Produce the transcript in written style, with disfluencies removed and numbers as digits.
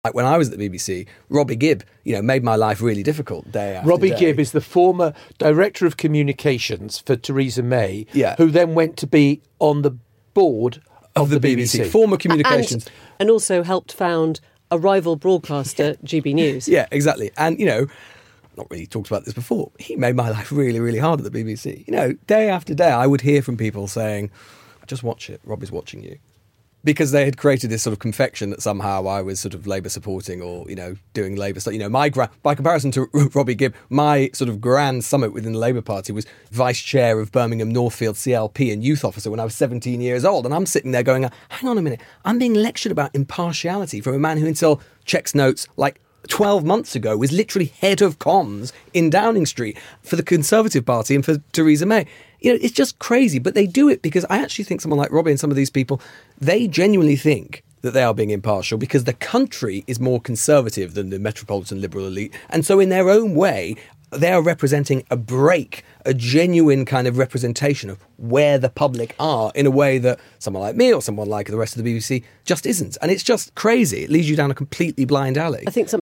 Like when I was at the BBC, Robbie Gibb, made my life really difficult day after Robbie day. Gibb is the former Director of Communications for Theresa May, Yeah. who then went to be on the board of the BBC. Former communications. And also helped found a rival broadcaster, GB News. Yeah, exactly. And, not really talked about this before. He made my life really, really hard at the BBC. Day after day, I would hear from people saying, just watch it, Robbie's watching you. Because they had created this sort of confection that somehow I was sort of Labour supporting or, doing Labour stuff. By comparison to Robbie Gibb, my sort of grand summit within the Labour Party was vice chair of Birmingham Northfield CLP and youth officer when I was 17 years old. And I'm sitting there going, hang on a minute, I'm being lectured about impartiality from a man who until checks notes like 12 months ago was literally head of comms in Downing Street for the Conservative Party and for Theresa May. It's just crazy, but they do it because I actually think someone like Robbie and some of these people, they genuinely think that they are being impartial because the country is more conservative than the metropolitan liberal elite. And so in their own way, they are representing a genuine kind of representation of where the public are in a way that someone like me or someone like the rest of the BBC just isn't. And it's just crazy. It leads you down a completely blind alley. I think